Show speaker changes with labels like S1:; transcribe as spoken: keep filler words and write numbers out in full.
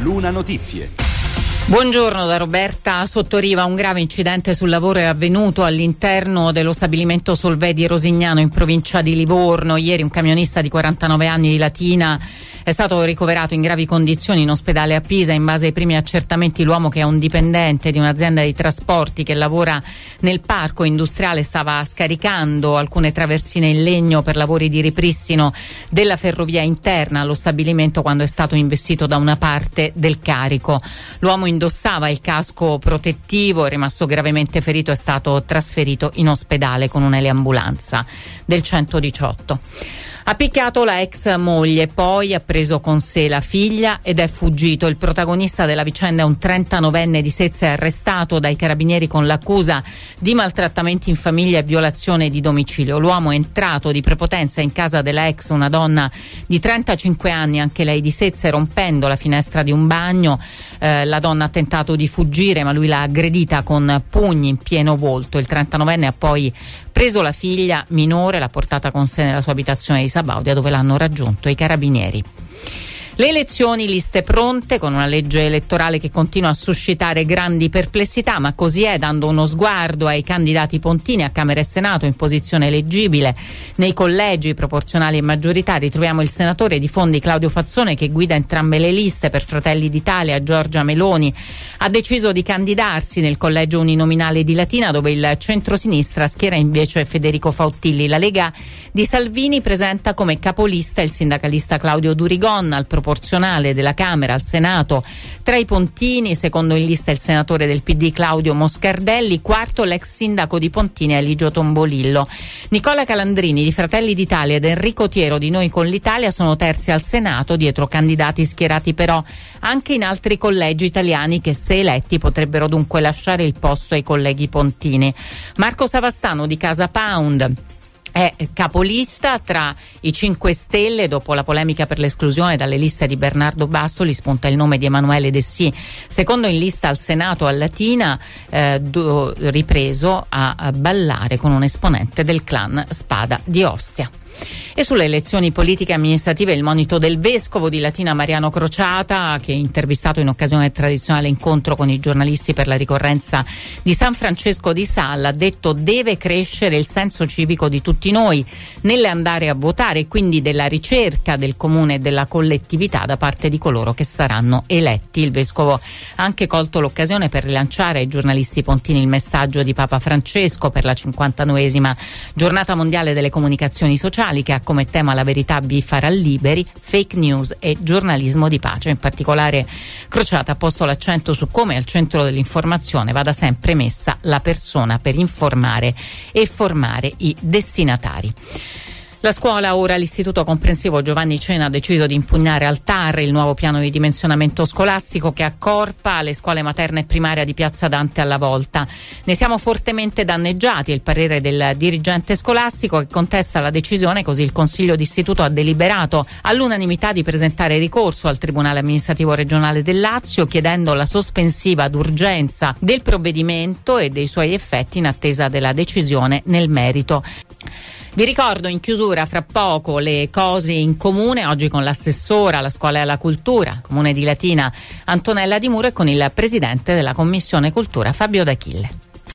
S1: Luna Notizie.
S2: Buongiorno da Roberta Sottoriva. Un grave incidente sul lavoro è avvenuto all'interno dello stabilimento Solvay di Rosignano in provincia di Livorno. Ieri un camionista di quarantanove anni di Latina è stato ricoverato in gravi condizioni in ospedale a Pisa. In base ai primi accertamenti l'uomo, che è un dipendente di un'azienda di trasporti che lavora nel parco industriale, stava scaricando alcune traversine in legno per lavori di ripristino della ferrovia interna allo stabilimento quando è stato investito da una parte del carico. L'uomo indossava il casco protettivo, è rimasto gravemente ferito, è stato trasferito in ospedale con un'eliambulanza del centodiciotto. Ha picchiato la ex moglie, poi ha preso con sé la figlia ed è fuggito. Il protagonista della vicenda è un trentanovenne di Sezze, arrestato dai carabinieri con l'accusa di maltrattamenti in famiglia e violazione di domicilio. L'uomo è entrato di prepotenza in casa della ex, una donna di trentacinque anni, anche lei di Sezze, rompendo la finestra di un bagno. Eh, la donna ha tentato di fuggire, ma lui l'ha aggredita con pugni in pieno volto. Il trentanovenne ha poi preso la figlia minore, l'ha portata con sé nella sua abitazione di Sabaudia, dove l'hanno raggiunto i carabinieri. Le elezioni, liste pronte, con una legge elettorale che continua a suscitare grandi perplessità, ma così è, dando uno sguardo ai candidati pontini a Camera e Senato in posizione eleggibile nei collegi proporzionali e maggioritari. Troviamo il senatore di Fondi Claudio Fazzone, che guida entrambe le liste. Per Fratelli d'Italia Giorgia Meloni ha deciso di candidarsi nel collegio uninominale di Latina, dove il centrosinistra schiera invece Federico Fauttilli. La Lega di Salvini presenta come capolista il sindacalista Claudio Durigon. Al proporzionale della Camera al Senato, tra i pontini, secondo in lista il senatore del P D Claudio Moscardelli, quarto l'ex sindaco di Pontini Eligio Tombolillo. Nicola Calandrini di Fratelli d'Italia ed Enrico Tiero di Noi con l'Italia sono terzi al Senato, dietro candidati schierati però anche in altri collegi italiani che, se eletti, potrebbero dunque lasciare il posto ai colleghi pontini. Marco Savastano di Casa Pound è capolista. Tra i cinque Stelle, dopo la polemica per l'esclusione dalle liste di Bernardo Bassoli, spunta il nome di Emanuele Dessì, secondo in lista al Senato a Latina, eh, do, ripreso a, a ballare con un esponente del clan Spada di Ostia. E sulle elezioni politiche e amministrative il monito del vescovo di Latina Mariano Crociata, che, intervistato in occasione del tradizionale incontro con i giornalisti per la ricorrenza di San Francesco di Salla, ha detto: deve crescere il senso civico di tutti noi nell'andare a votare, e quindi della ricerca del comune e della collettività da parte di coloro che saranno eletti. Il vescovo ha anche colto l'occasione per rilanciare ai giornalisti pontini il messaggio di Papa Francesco per la cinquantanovesima giornata mondiale delle comunicazioni sociali, che ha come tema la verità vi farà liberi, fake news e giornalismo di pace. In particolare Crociata ha posto l'accento su come al centro dell'informazione vada sempre messa la persona per informare e formare i destinatari. La scuola, ora l'istituto comprensivo Giovanni Cena, ha deciso di impugnare al T A R il nuovo piano di dimensionamento scolastico che accorpa le scuole materne e primaria di Piazza Dante alla Volta. Ne siamo fortemente danneggiati, è il parere del dirigente scolastico, che contesta la decisione. Così il Consiglio d'istituto ha deliberato all'unanimità di presentare ricorso al Tribunale amministrativo regionale del Lazio, chiedendo la sospensiva d'urgenza del provvedimento e dei suoi effetti in attesa della decisione nel merito. Vi ricordo in chiusura fra poco le cose in comune, oggi con l'assessora alla scuola e alla cultura, Comune di Latina, Antonella Di Muro, e con il presidente della Commissione Cultura, Fabio D'Achille.